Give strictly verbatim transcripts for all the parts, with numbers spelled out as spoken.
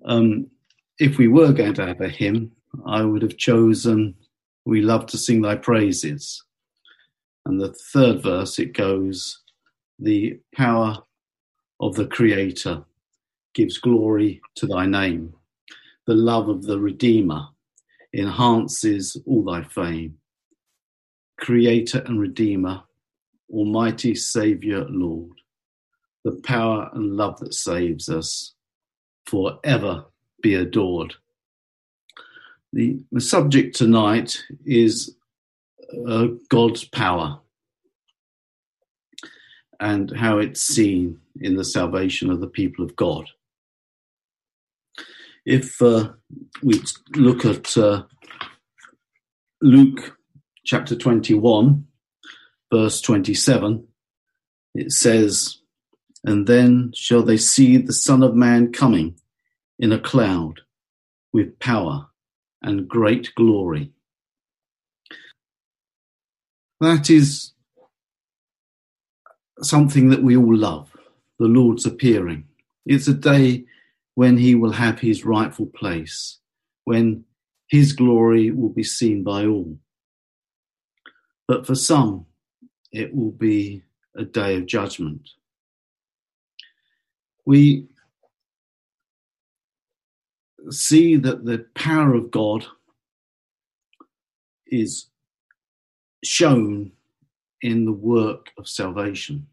Um, if we were going to have a hymn, I would have chosen "We Love to Sing Thy Praises." And the third verse, it goes, "The power of the Creator gives glory to thy name. The love of the Redeemer enhances all thy fame. Creator and Redeemer, Almighty Saviour, Lord, the power and love that saves us, forever be adored." The, the subject tonight is uh, God's power and how it's seen in the salvation of the people of God. If uh, we look at uh, Luke chapter twenty-one, verse twenty-seven, it says, "And then shall they see the Son of Man coming in a cloud with power and great glory." That is something that we all love, the Lord's appearing. It's a day when he will have his rightful place, when his glory will be seen by all. But for some, it will be a day of judgment. We see that the power of God is shown in the work of salvation.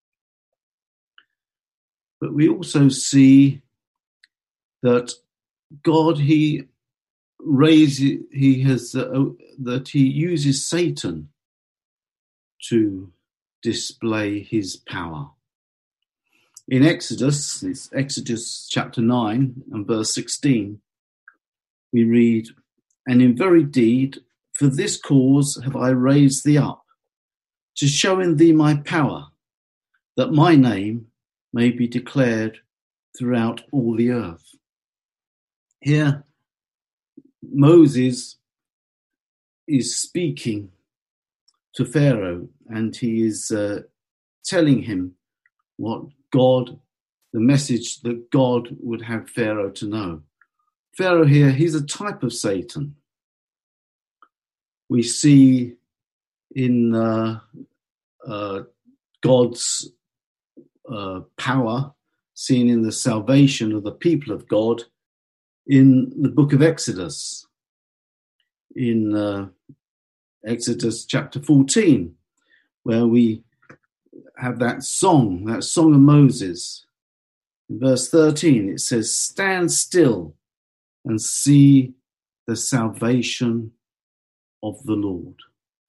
But we also see that God, he raises, he has, uh, that he uses Satan to display his power. In Exodus, it's Exodus chapter nine and verse sixteen, we read, "And in very deed, for this cause have I raised thee up, to show in thee my power, that my name may be declared throughout all the earth." Here, Moses is speaking to Pharaoh, and he is uh, telling him what God, the message that God would have Pharaoh to know. Pharaoh here, he's a type of Satan. We see in uh, uh, God's uh, power seen in the salvation of the people of God in the book of Exodus. In uh, Exodus chapter fourteen, where we have that song, that song of Moses. In verse thirteen, it says, "Stand still and see the salvation of the Lord."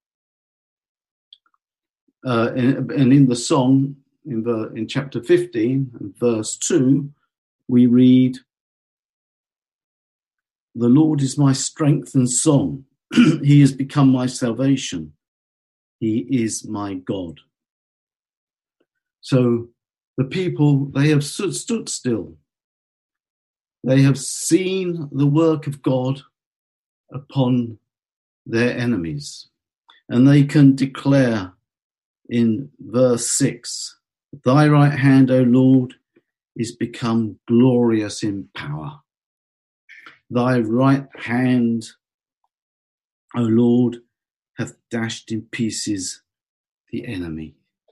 Uh, and, and in the song, in, the, in chapter fifteen, and verse two, we read, "The Lord is my strength and song. He has become my salvation. He is my God." So the people, they have stood, stood still. They have seen the work of God upon their enemies. And they can declare in verse six, "Thy right hand, O Lord, is become glorious in power. Thy right hand, O Lord, hath dashed in pieces the enemy."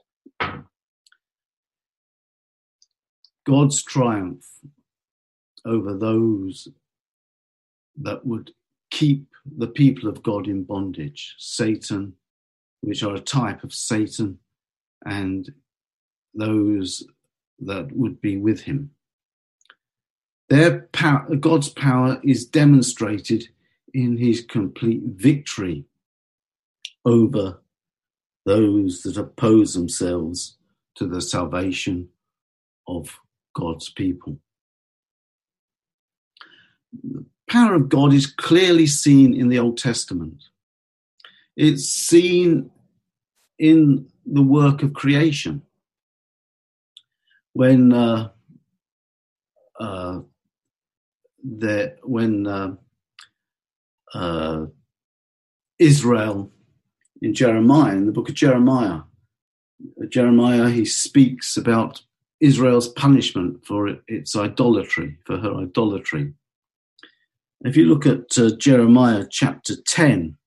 God's triumph over those that would keep the people of God in bondage, Satan, which are a type of Satan, and those that would be with him. Their power, God's power is demonstrated in his complete victory over those that oppose themselves to the salvation of God's people. The power of God is clearly seen in the Old Testament. It's seen in the work of creation. When uh, uh, the, when uh, uh, Israel in Jeremiah, in the book of Jeremiah, Jeremiah, he speaks about Israel's punishment for its idolatry, for her idolatry. If you look at uh, Jeremiah chapter ten,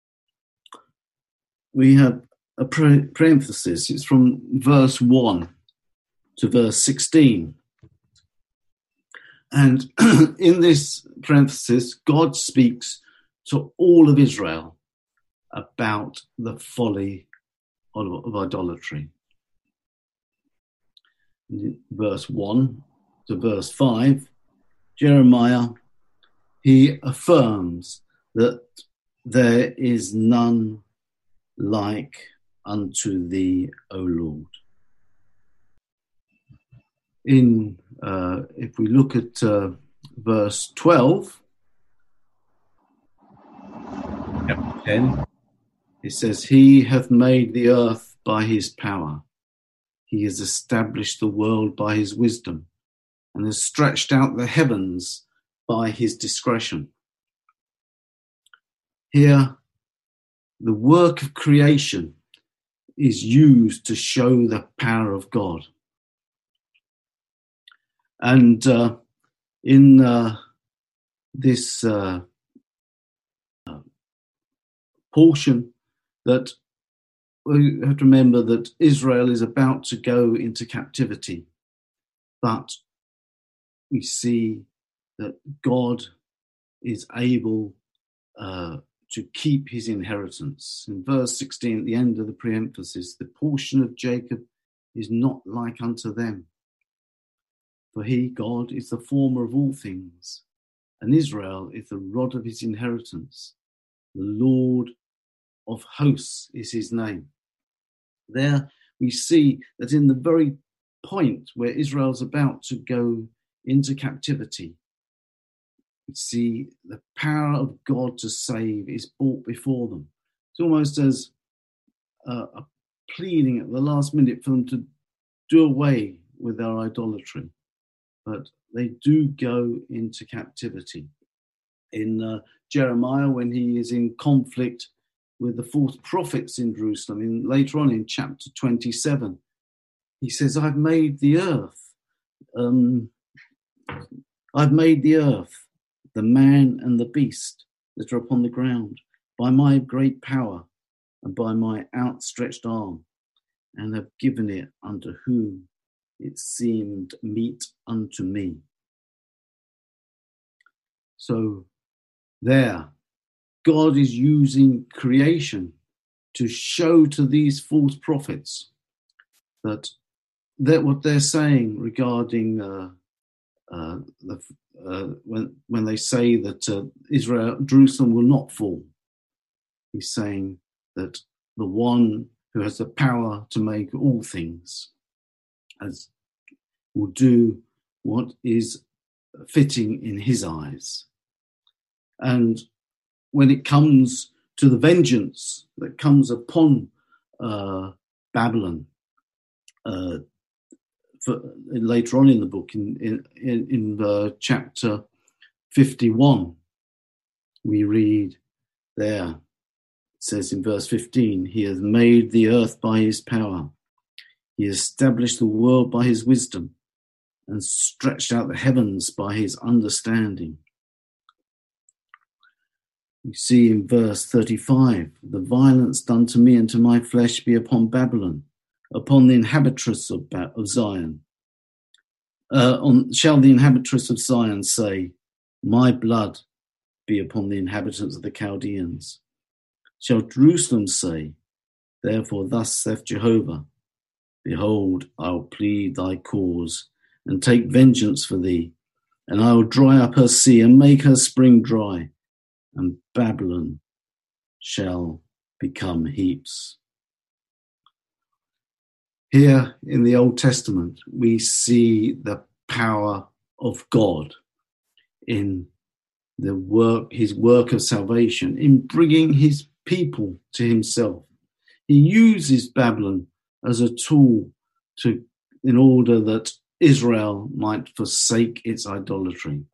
we have a pre- parenthesis. It's from verse one to verse sixteen. And in this parenthesis, God speaks to all of Israel about the folly of, of idolatry. Verse one to verse five, Jeremiah, he affirms that there is none like unto thee, O Lord. In uh, if we look at uh, verse twelve, chapter ten, it says, He hath made the earth by his power. He has established the world by his wisdom and has stretched out the heavens by his discretion. Here, the work of creation is used to show the power of God. And uh, in uh, this uh, portion, that we have to remember that Israel is about to go into captivity, but we see that God is able uh, to keep his inheritance. In verse sixteen, at the end of the preemphasis, the portion of Jacob is not like unto them. For he, God, is the former of all things, and Israel is the rod of his inheritance. The Lord of hosts is his name. There we see that in the very point where Israel's about to go into captivity, we see the power of God to save is brought before them. It's almost as uh, a pleading at the last minute for them to do away with their idolatry. But they do go into captivity. In uh, Jeremiah, when he is in conflict with the false prophets in Jerusalem, in, later on in chapter twenty-seven, he says, I've made the earth, um, I've made the earth, the man and the beast that are upon the ground, by my great power and by my outstretched arm, and have given it unto whom it seemed meet unto me. So there, God is using creation to show to these false prophets that that what they're saying regarding uh, uh, the, uh, when when they say that uh, Israel, Jerusalem will not fall. He's saying that the one who has the power to make all things as will do what is fitting in his eyes. And when it comes to the vengeance that comes upon uh, Babylon, uh, for, later on in the book, in in, in uh, chapter fifty-one, we read there, it says in verse fifteen, he has made the earth by his power. He established the world by his wisdom and stretched out the heavens by his understanding. We see in verse thirty-five, the violence done to me and to my flesh be upon Babylon, upon the inhabitants of, ba- of Zion. Uh, on, shall the inhabitants of Zion say, my blood be upon the inhabitants of the Chaldeans? Shall Jerusalem say, therefore thus saith Jehovah, behold, I will plead thy cause and take vengeance for thee, and I will dry up her sea and make her spring dry, and Babylon shall become heaps. Here in the Old Testament, we see the power of God in the work, his work of salvation, in bringing his people to himself. He uses Babylon as a tool to, in order that Israel might forsake its idolatry.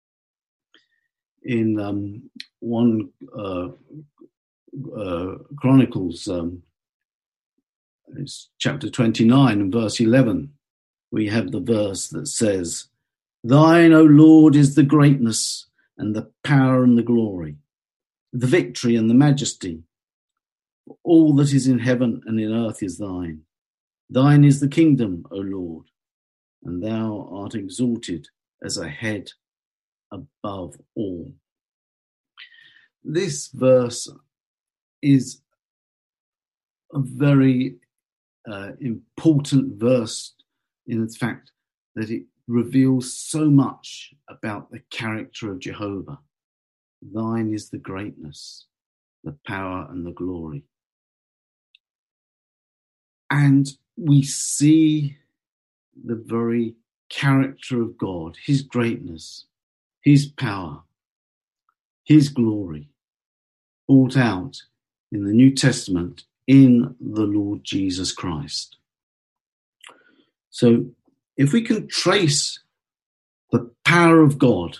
In um, one uh, uh, Chronicles, um, it's chapter twenty-nine and verse eleven, we have the verse that says, "Thine, O Lord, is the greatness and the power and the glory, the victory and the majesty. All that is in heaven and in earth is thine. Thine is the kingdom, O Lord, and thou art exalted as a head above all." This verse is a very uh, important verse in the fact that it reveals so much about the character of Jehovah. Thine is the greatness, the power and the glory. And we see the very character of God, his greatness, his power, his glory, brought out in the New Testament in the Lord Jesus Christ. So if we can trace the power of God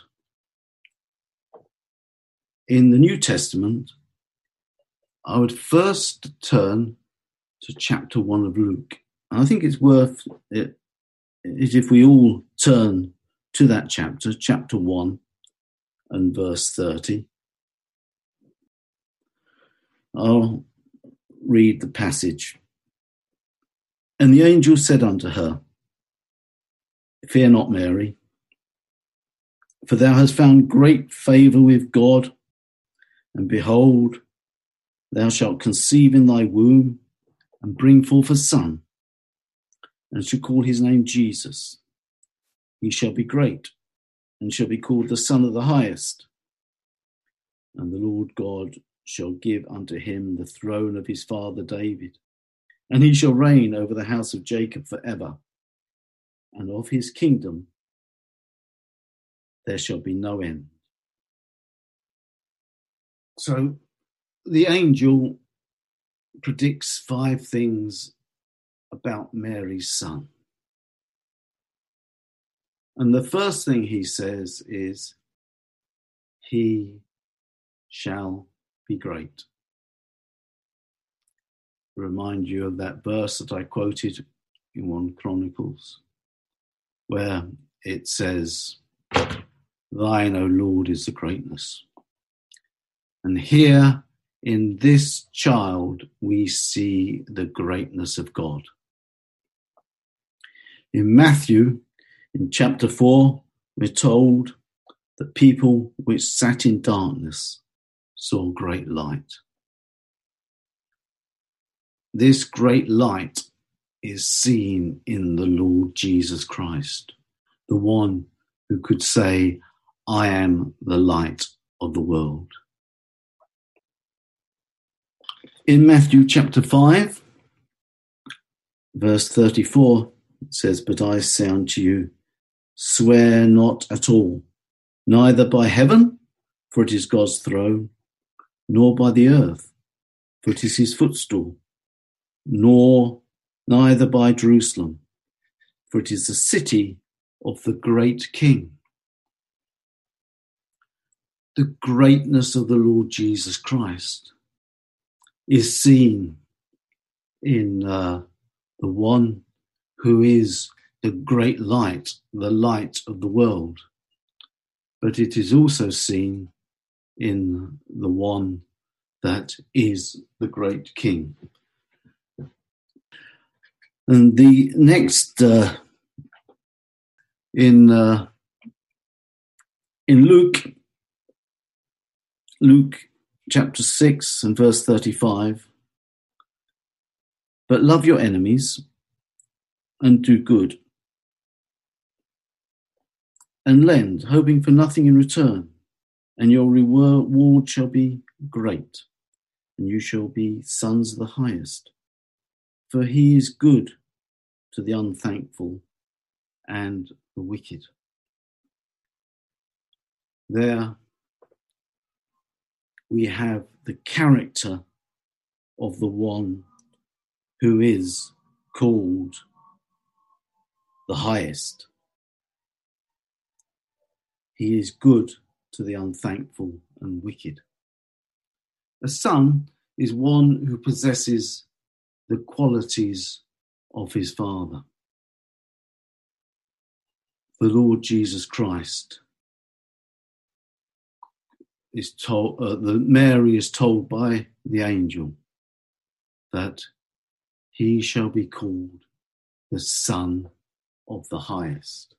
in the New Testament, I would first turn to chapter one of Luke. And I think it's worth it, it if we all turn to that chapter, chapter one and verse thirty. I'll read the passage. "And the angel said unto her, Fear not, Mary, for thou hast found great favour with God, and behold, thou shalt conceive in thy womb, and bring forth a son, and shall call his name Jesus. He shall be great, and shall be called the Son of the Highest. And the Lord God shall give unto him the throne of his father David, and he shall reign over the house of Jacob forever, and of his kingdom there shall be no end." So the angel predicts five things about Mary's son. And the first thing he says is, he shall be great. Remind you of that verse that I quoted in First Chronicles, where it says, "Thine, O Lord, is the greatness." And here in this child, we see the greatness of God. In Matthew, in chapter four, we're told that people which sat in darkness saw great light. This great light is seen in the Lord Jesus Christ, the one who could say, "I am the light of the world." In Matthew chapter five, verse thirty-four, it says, "But I say unto you, swear not at all, neither by heaven, for it is God's throne, nor by the earth, for it is his footstool, nor neither by Jerusalem, for it is the city of the great King." The greatness of the Lord Jesus Christ is seen in uh, the one who is the great light, the light of the world. But it is also seen in the one that is the great King. And the next, uh, in uh, in Luke, Luke chapter six and verse thirty-five, "But love your enemies, and do good, and lend, hoping for nothing in return, and your reward shall be great, and you shall be sons of the highest. For he is good to the unthankful and the wicked." There we have the character of the one who is called the highest. He is good to the unthankful and wicked. A son is one who possesses the qualities of his father. the Lord Jesus Christ is told, uh, the Mary is told by the angel that he shall be called the Son of the Highest.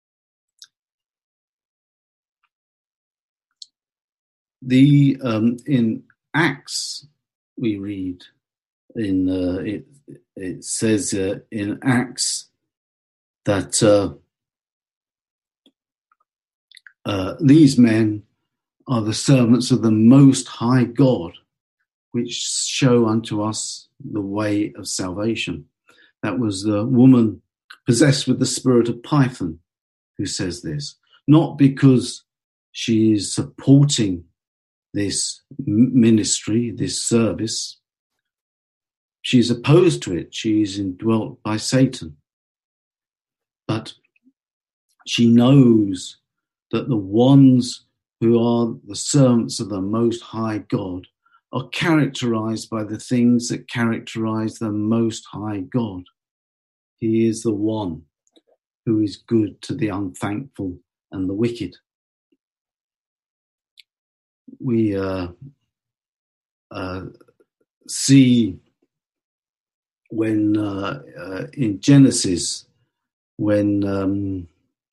The um, in Acts we read in uh, it it says uh, in Acts that uh, uh, these men are the servants of the Most High God, which show unto us the way of salvation. That was the woman possessed with the spirit of Python who says this, not because she is supporting this ministry, this service. She is opposed to it. She is indwelt by Satan. But she knows that the ones who are the servants of the Most High God are characterized by the things that characterize the Most High God. He is the one who is good to the unthankful and the wicked. We uh, uh, see when uh, uh, in Genesis, when um,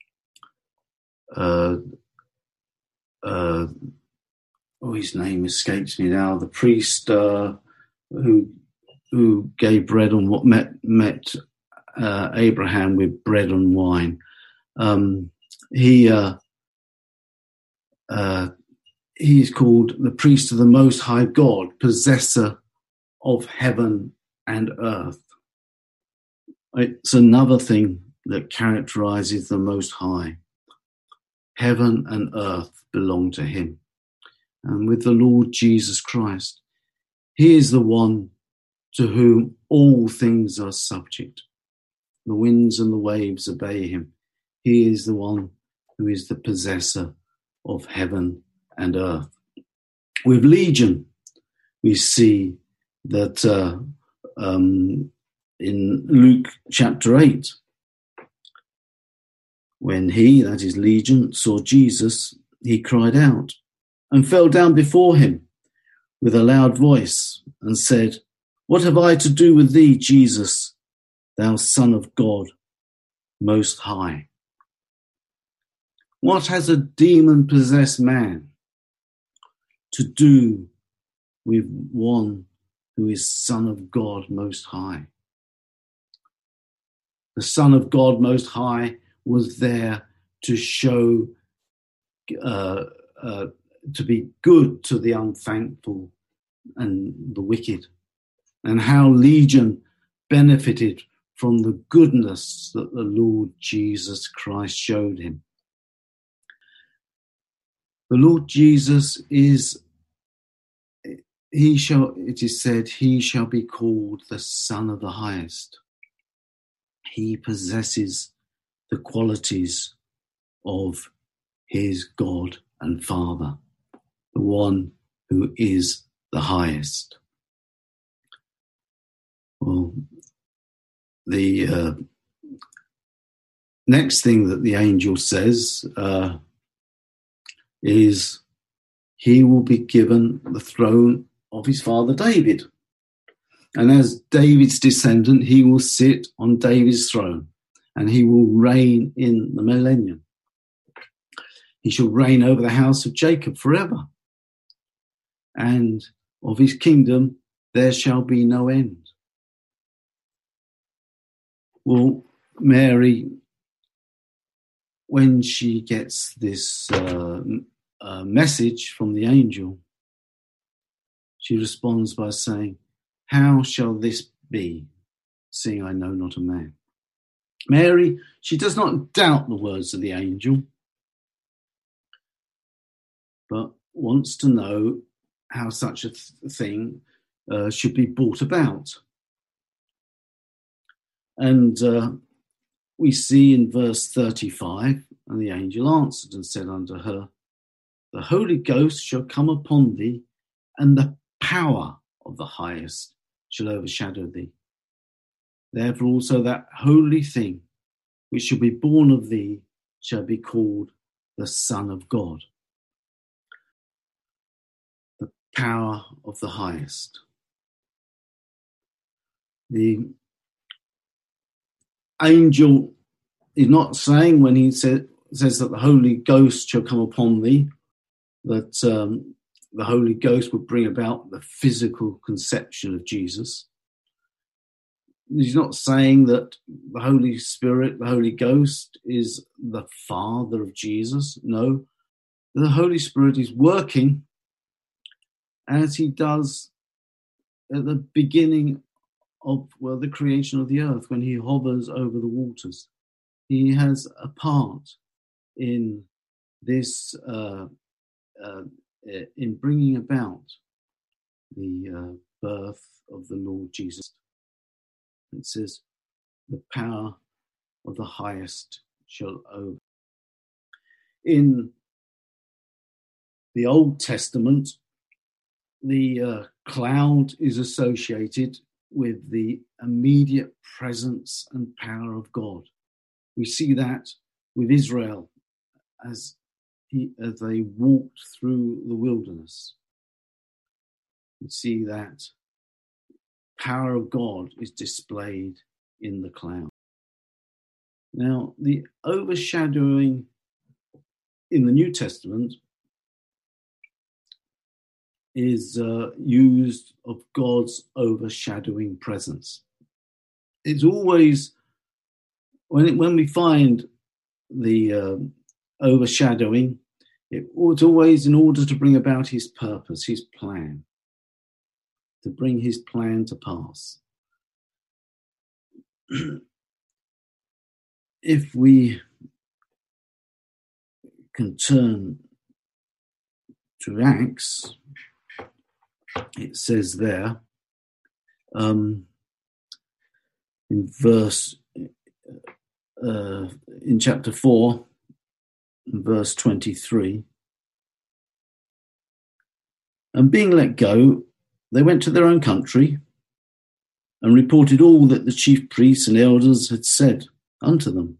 uh, uh, oh, his name escapes me now. The priest uh, who who gave bread and what met met uh, Abraham with bread and wine. Um, he uh, uh, he is called the priest of the Most High God, possessor of heaven and earth. It's another thing that characterizes the Most High. Heaven and earth belong to him. And with the Lord Jesus Christ, he is the one to whom all things are subject. The winds and the waves obey him. He is the one who is the possessor of heaven and earth. With Legion, we see that uh, um, in Luke chapter eight, when he, that is Legion, saw Jesus, he cried out and fell down before him with a loud voice and said, "What have I to do with thee, Jesus, thou Son of God Most High?" What has a demon-possessed man to do with one who is Son of God Most High? The Son of God Most High was there to show, uh, uh, to be good to the unthankful and the wicked, and how Legion benefited from the goodness that the Lord Jesus Christ showed him. The Lord Jesus is, he shall, it is said, he shall be called the Son of the Highest. He possesses the qualities of his God and Father, the one who is the highest. Well, the uh, next thing that the angel says uh, is he will be given the throne of his father David. And as David's descendant, he will sit on David's throne and he will reign in the millennium. He shall reign over the house of Jacob forever. And of his kingdom there shall be no end. Well, Mary, when she gets this uh, uh, message from the angel, she responds by saying, "How shall this be, seeing I know not a man?" Mary, she does not doubt the words of the angel, but wants to know how such a th- thing uh, should be brought about. And uh, we see in verse thirty-five, and the angel answered and said unto her, "The Holy Ghost shall come upon thee, and the power of the highest shall overshadow thee. Therefore also that holy thing which shall be born of thee shall be called the Son of God. The power of the highest. The angel is not saying when he say, says that the Holy Ghost shall come upon thee, that um, the Holy Ghost would bring about the physical conception of Jesus. He's not saying that the Holy Spirit, the Holy Ghost, is the Father of Jesus. No, the Holy Spirit is working as he does at the beginning of, well, the creation of the earth, when he hovers over the waters. He has a part in this, uh, uh, in bringing about the uh, birth of the Lord Jesus. It says, the power of the highest shall over. In the Old Testament, the uh, cloud is associated with the immediate presence and power of God. We see that with Israel as, he, as they walked through the wilderness. We see that power of God is displayed in the cloud. Now, the overshadowing in the New Testament is uh, used of God's overshadowing presence. It's always, when it, when we find the uh, overshadowing, it, it's always in order to bring about his purpose, his plan, to bring his plan to pass. If we can turn to Acts, it says there, um, in verse, uh, in chapter four, verse twenty-three, and being let go, they went to their own country and reported all that the chief priests and elders had said unto them.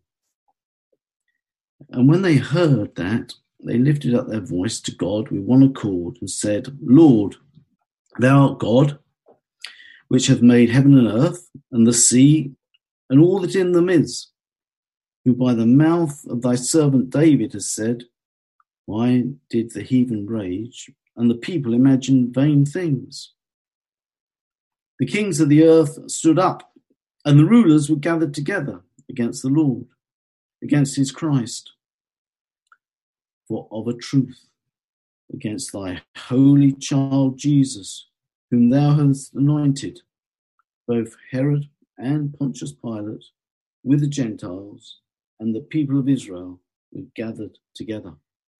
And when they heard that, they lifted up their voice to God with one accord and said, Lord, thou art God, which hath made heaven and earth and the sea and all that in them is, who by the mouth of thy servant David has said, why did the heathen rage and the people imagine vain things? The kings of the earth stood up, and the rulers were gathered together against the Lord, against his Christ. For of a truth, against thy holy child Jesus, whom thou hast anointed, both Herod and Pontius Pilate, with the Gentiles and the people of Israel, were gathered together,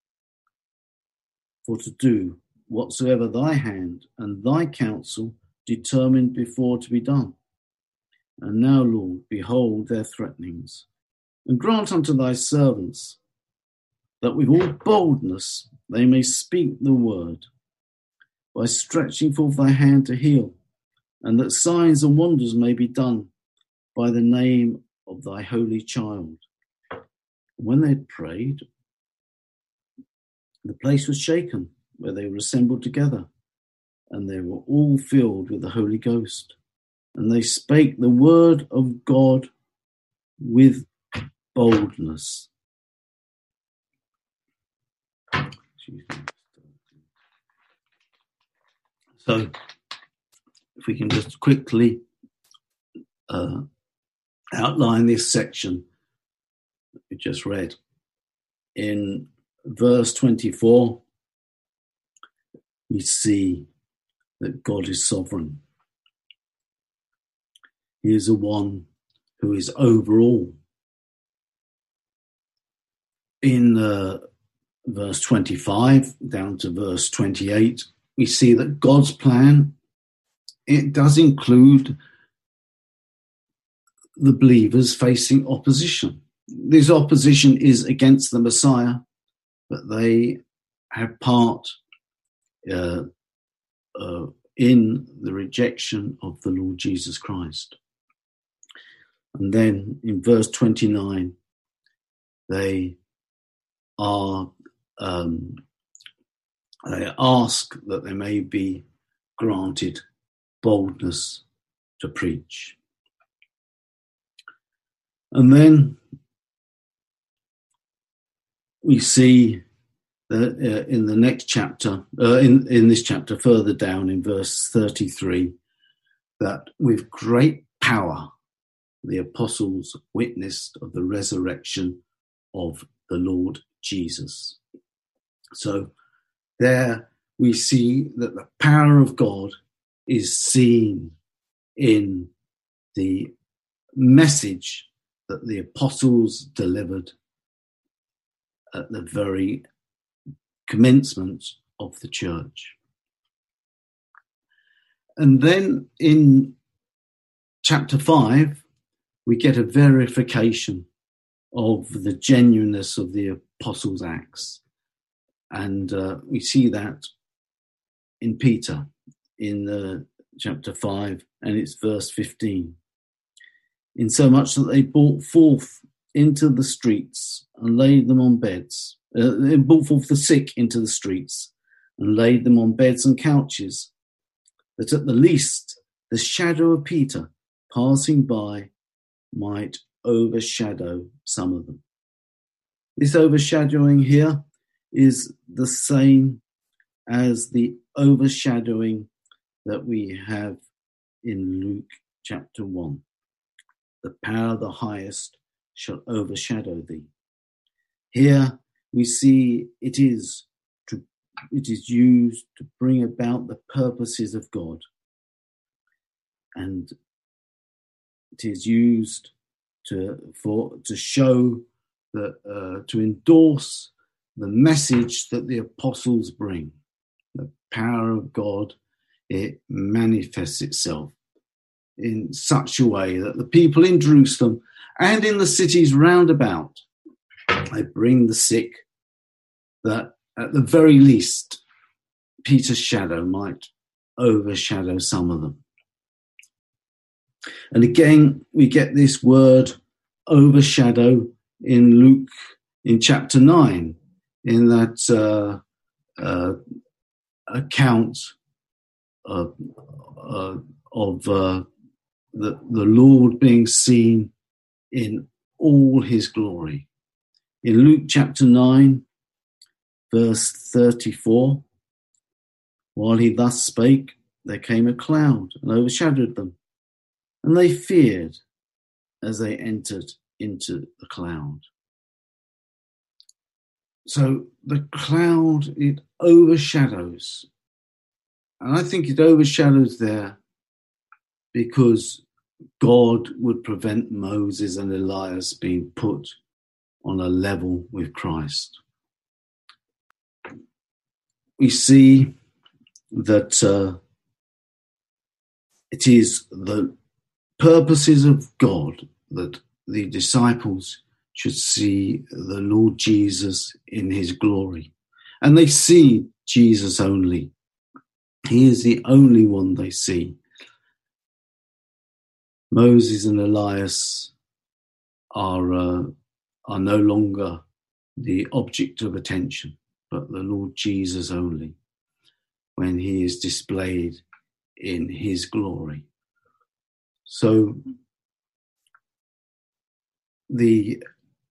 for to do whatsoever thy hand and thy counsel determined before to be done. And now, Lord, behold their threatenings, and grant unto thy servants that with all boldness they may speak the word, by stretching forth thy hand to heal, and that signs and wonders may be done by the name of thy holy child. And when they had prayed, the place was shaken where they were assembled together, and they were all filled with the Holy Ghost, and they spake the word of God with boldness. So, if we can just quickly uh, outline this section that we just read. In verse twenty-four, we see that God is sovereign. He is the one who is over all. In uh, verse twenty-five down to verse twenty-eight, we see that God's plan, it does include the believers facing opposition. This opposition is against the Messiah, but they have part uh, uh, in the rejection of the Lord Jesus Christ. And then in verse twenty-nine, they are um, they ask that they may be granted boldness to preach. And then we see that uh, in the next chapter, uh, in, in this chapter further down in verse thirty-three, that with great power the apostles witnessed of the resurrection of the Lord Jesus. So there we see that the power of God is seen in the message that the apostles delivered at the very commencement of the church. And then in chapter five, we get a verification of the genuineness of the apostles' acts. And uh, we see that in Peter in uh, chapter five, and it's verse fifteen. In so much that they brought forth into the streets and laid them on beds. Uh, they brought forth the sick into the streets and laid them on beds and couches, that at the least the shadow of Peter passing by might overshadow some of them. This overshadowing here is the same as the overshadowing that we have in Luke chapter one. The power of the highest shall overshadow thee. Here we see it is to it is used to bring about the purposes of God, and it is used to for to show that uh, to endorse the message that the apostles bring. The power of God, it manifests itself in such a way that the people in Jerusalem and in the cities round about, they bring the sick, that at the very least Peter's shadow might overshadow some of them. And again, we get this word overshadow in Luke in chapter nine, in that uh, uh, account of, uh, of uh, the, the Lord being seen in all his glory. In Luke chapter nine, verse thirty-four, while he thus spake, there came a cloud and overshadowed them, and they feared as they entered into the cloud. So the cloud, it overshadows. And I think it overshadows there because God would prevent Moses and Elias being put on a level with Christ. We see that uh, it is the purposes of God that the disciples should see the Lord Jesus in his glory. And they see Jesus only. He is the only one they see. Moses and Elias are uh, are no longer the object of attention, but the Lord Jesus only, when he is displayed in his glory. So the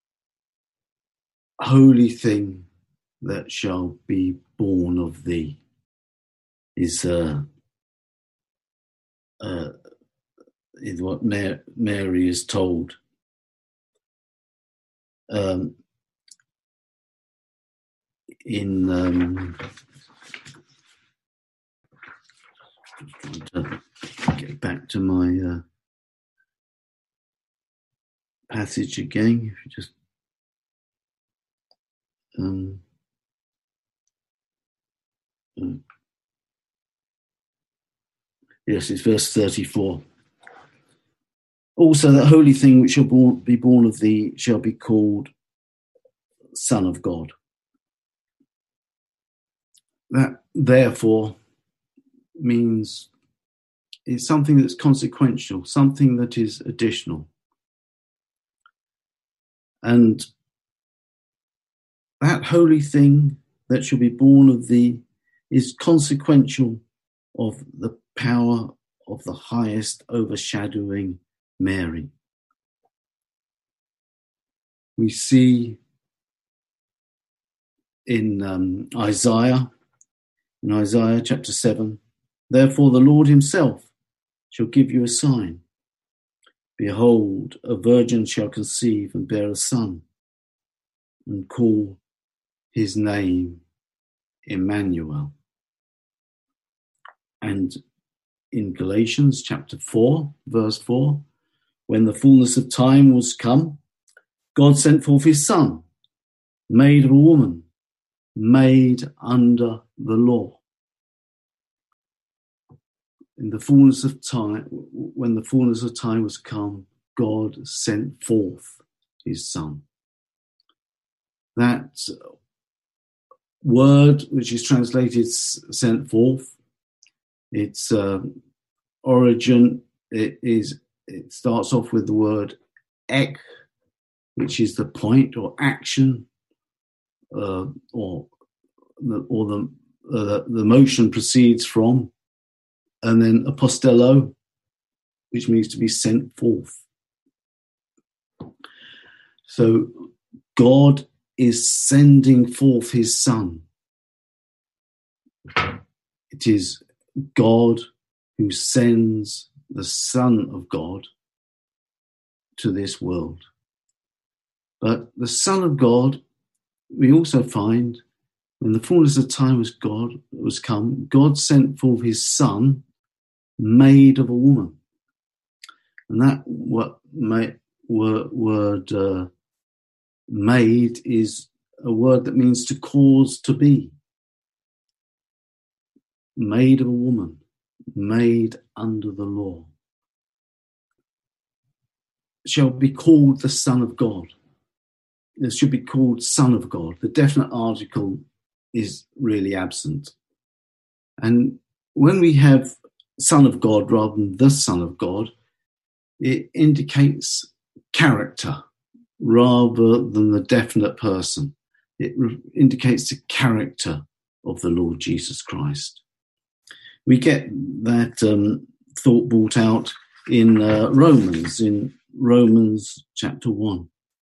holy thing that shall be born of thee is uh, uh, is what Mary is told. Um, in um, trying to get back to my uh, passage again. If you just um, um, yes, it's verse thirty-four. Also, that holy thing which shall born, be born of thee shall be called Son of God. That, therefore, means it's something that's consequential, something that is additional. And that holy thing that shall be born of thee is consequential of the power of the highest overshadowing Mary. We see in um, Isaiah, in Isaiah chapter seven, therefore the Lord himself shall give you a sign. Behold, a virgin shall conceive and bear a son, and call his name Emmanuel. And in Galatians chapter four, verse four, when the fullness of time was come, God sent forth his son, made of a woman, made under the law. In the fullness of time, when the fullness of time was come, God sent forth his son. That word, which is translated sent forth, its uh, origin, it is it starts off with the word ek, which is the point or action, uh, or the, or the, uh, the motion proceeds from, and then apostello, which means to be sent forth. So God is sending forth his son. It is God who sends the Son of God to this world. But the Son of God, we also find, when the fullness of time was God was come, God sent forth his Son, made of a woman. And that what may, word, word uh, made is a word that means to cause to be. Made of a woman, made under the law, shall be called the Son of God. It should be called Son of God. The definite article is really absent. And when we have Son of God rather than the Son of God, it indicates character rather than the definite person. It re- indicates the character of the Lord Jesus Christ. We get that um, thought brought out in uh, Romans, in Romans chapter one,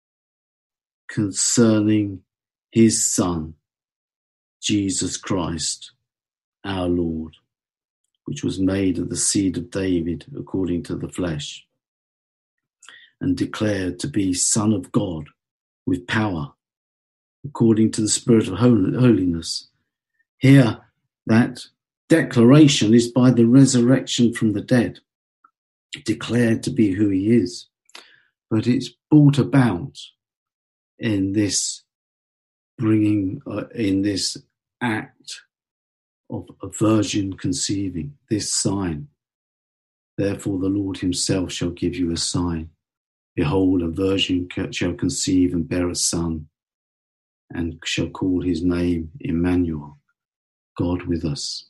concerning his Son, Jesus Christ, our Lord, which was made of the seed of David according to the flesh, and declared to be Son of God with power, according to the Spirit of holiness. Here, that declaration is by the resurrection from the dead, declared to be who he is. But it's brought about in this bringing, uh, in this act of a virgin conceiving, this sign. Therefore the Lord himself shall give you a sign. Behold, a virgin shall conceive and bear a son, and shall call his name Emmanuel, God with us.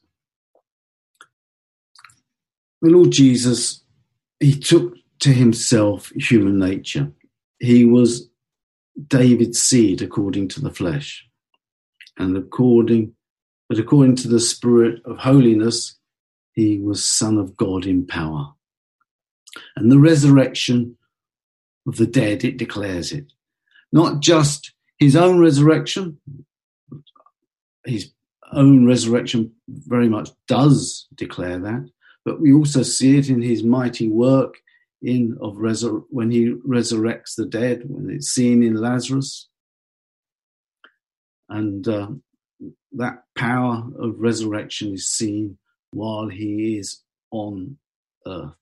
The Lord Jesus, he took to himself human nature. He was David's seed according to the flesh, and according, but according to the Spirit of holiness, he was Son of God in power. And the resurrection of the dead, it declares it. Not just his own resurrection, his own resurrection very much does declare that, but we also see it in his mighty work in of resur- when he resurrects the dead, when it's seen in Lazarus. And uh, that power of resurrection is seen while he is on earth.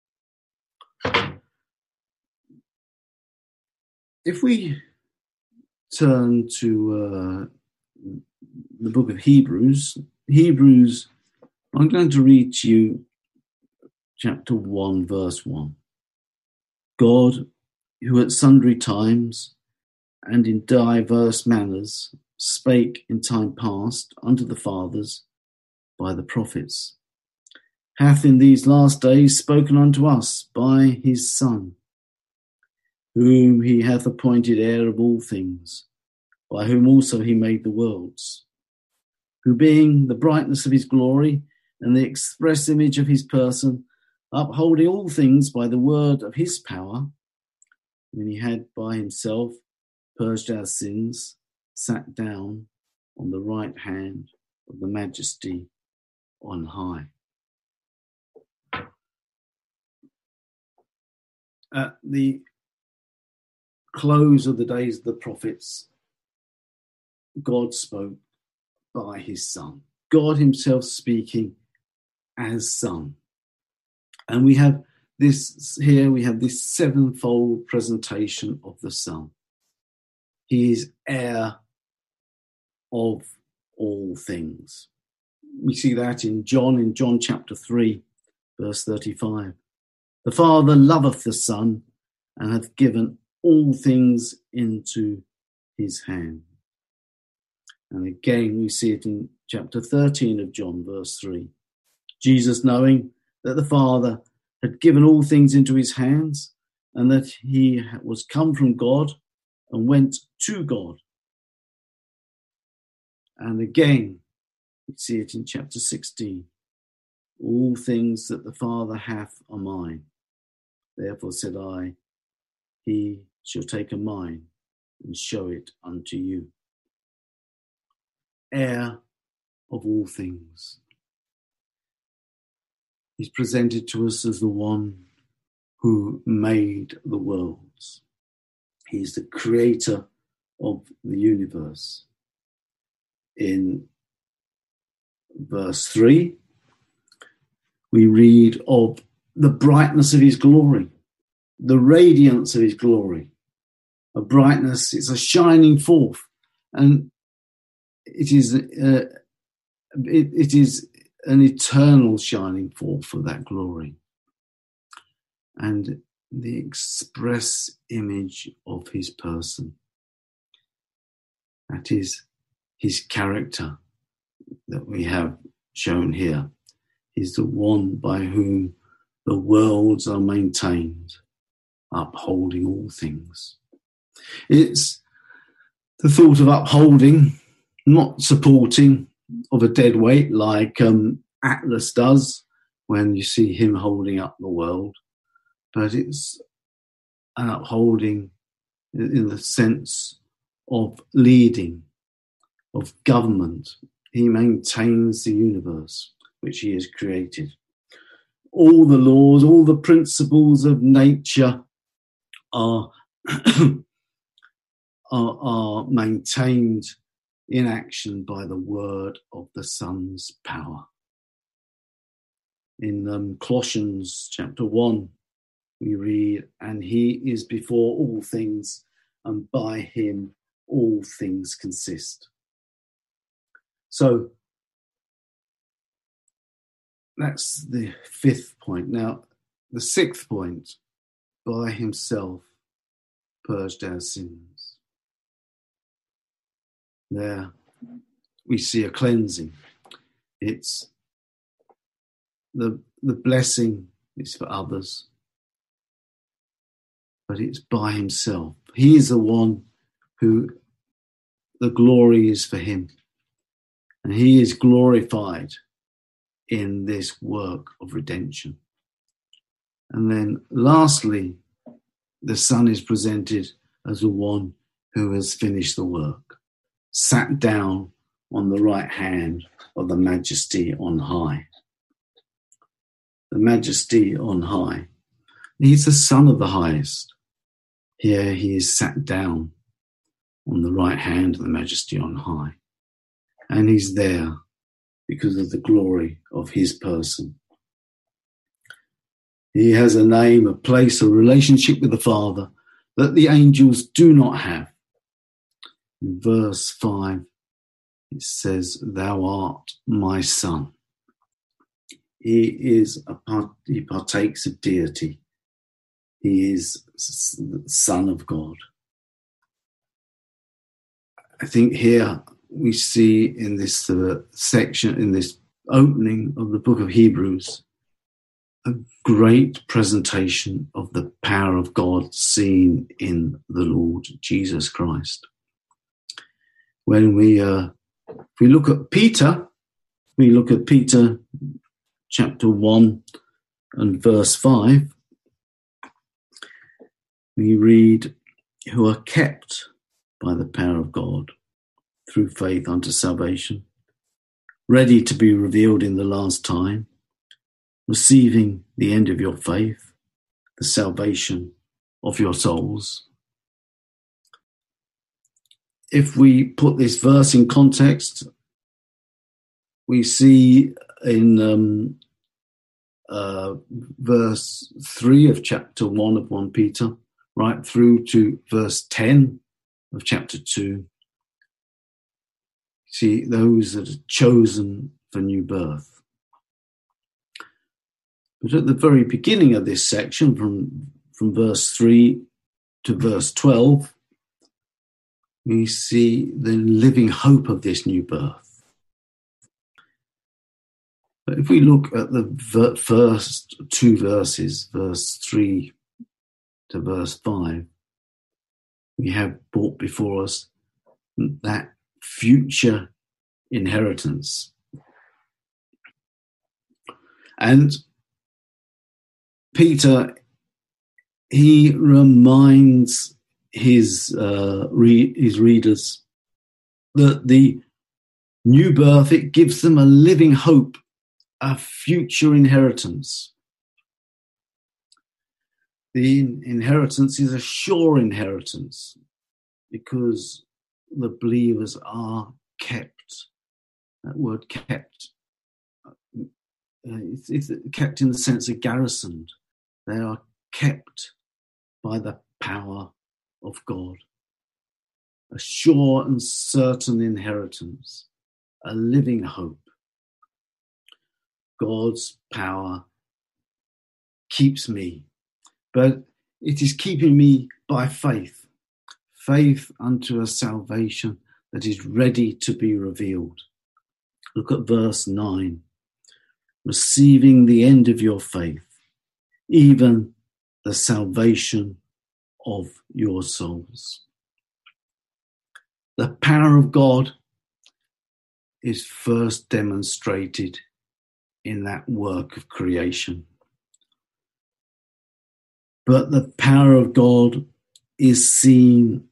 If we turn to uh, the book of Hebrews, Hebrews, I'm going to read to you chapter one, verse one. God, who at sundry times and in diverse manners spake in time past unto the fathers by the prophets, hath in these last days spoken unto us by his Son, whom he hath appointed heir of all things, by whom also he made the worlds, who being the brightness of his glory and the express image of his person, upholding all things by the word of his power, when he had by himself purged our sins, sat down on the right hand of the Majesty on high. At the close of the days of the prophets, God spoke by his Son. God himself speaking as Son. And we have this here, we have this sevenfold presentation of the Son. He is heir of all things. We see that in John, in John chapter three, verse thirty-five. The Father loveth the Son and hath given all things into his hand. And again, we see it in chapter thirteen of John, verse three. Jesus, knowing that the Father had given all things into his hands and that he was come from God and went to God. And again, we see it in chapter sixteen. All things that the Father hath are mine. Therefore said I, he shall take a mine and show it unto you. Heir of all things. He's presented to us as the one who made the worlds. He's the creator of the universe. In verse three, we read of the brightness of his glory, the radiance of his glory. A brightness, it's a shining forth, and it is uh, it, it is an eternal shining forth of that glory, and the express image of his person. That is his character that we have shown here. He's the one by whom the worlds are maintained, upholding all things. It's the thought of upholding, not supporting, of a dead weight like um, Atlas does when you see him holding up the world, but it's an upholding in the sense of leading, of government. He maintains the universe which he has created. All the laws, all the principles of nature are, are, are maintained in action by the word of the Son's power. In um, Colossians chapter one, we read, and he is before all things, and by him all things consist. So that's the fifth point. Now, the sixth point, by himself purged our sins. There we see a cleansing. It's the, the blessing is for others, but it's by himself. He is the one who the glory is for him. And he is glorified in this work of redemption. And then lastly, the Son is presented as the one who has finished the work, sat down on the right hand of the Majesty on high. The Majesty on high. He's the Son of the highest. Here he is sat down on the right hand of the Majesty on high. And he's there because of the glory of his person. He has a name, a place, a relationship with the Father that the angels do not have. In verse five, it says, "Thou art my Son." He is a part, he partakes of deity. He is the Son of God. I think here we see in this uh, section, in this opening of the book of Hebrews, a great presentation of the power of God seen in the Lord Jesus Christ. when we, uh, if we look at Peter, we look at Peter chapter one and verse five, we read, who are kept by the power of God through faith unto salvation, ready to be revealed in the last time, receiving the end of your faith, the salvation of your souls. If we put this verse in context, we see in um, uh, verse three of chapter one of First Peter, right through to verse ten of chapter two, see those that are chosen for new birth. But at the very beginning of this section, from, from verse three to verse twelve, we see the living hope of this new birth. But if we look at the ver- first two verses, verse three to verse five, we have brought before us that future inheritance. And Peter, he reminds his uh, re- his readers that the new birth, it gives them a living hope, a future inheritance. The inheritance is a sure inheritance because the believers are kept. That word kept, uh, it's, it's kept in the sense of garrisoned. They are kept by the power of God. A sure and certain inheritance, a living hope. God's power keeps me, but it is keeping me by faith, faith unto a salvation that is ready to be revealed. Look at verse nine. Receiving the end of your faith, even the salvation of your souls. The power of God is first demonstrated in that work of creation. But the power of God is seen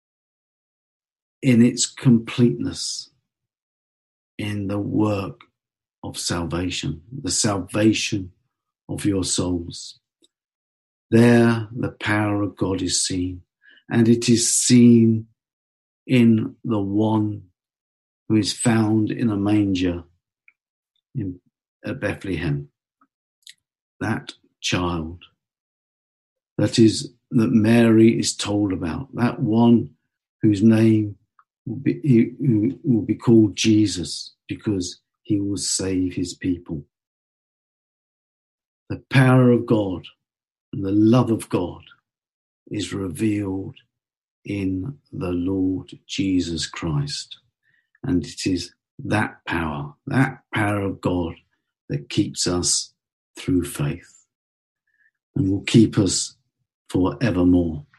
in its completeness in the work of salvation, the salvation of your souls. There the power of God is seen, and it is seen in the one who is found in a manger in, at Bethlehem. That child that is that Mary is told about, that one whose name will be, who will be called Jesus because he will save his people. The power of God and the love of God is revealed in the Lord Jesus Christ. And it is that power, that power of God that keeps us through faith and will keep us forevermore.